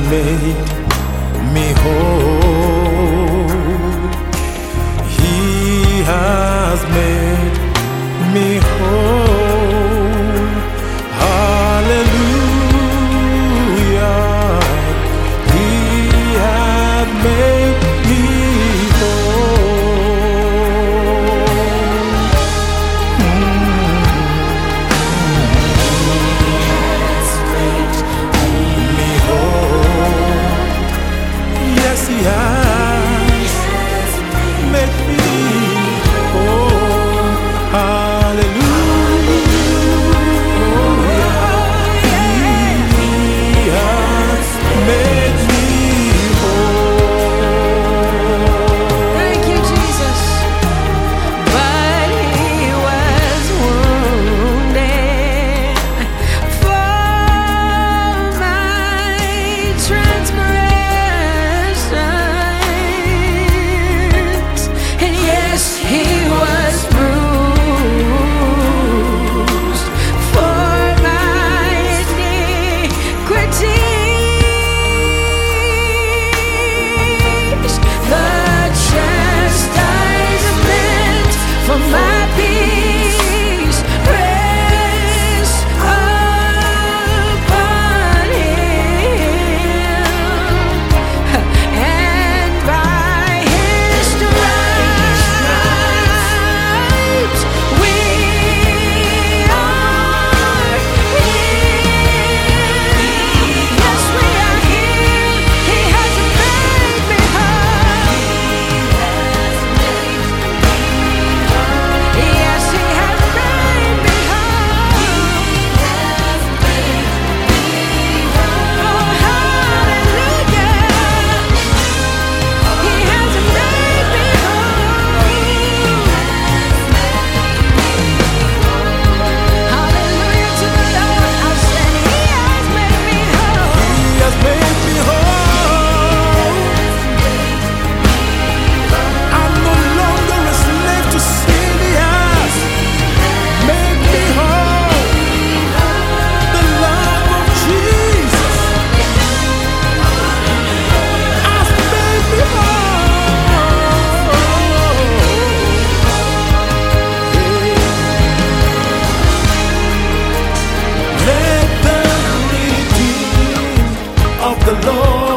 made me whole. He has made me whole. Hallelujah. He has made me He has made me whole. Hallelujah. He has made me whole. Thank you, Jesus. But He was wounded for my transgressions, and yes, He was bruised for my iniquities. The chastisement for my peace rests upon Him, and by His stripes we are healed. Yes, we are healed. He has made me whole. Yes, He has made me whole. Oh, hallelujah. He has made me whole. Hallelujah to the Lord. I said He has made me whole. He has made me whole. I'm no longer a slave to sin. He has made me whole. The love of Jesus has made me whole. Let the redeemed of the Lord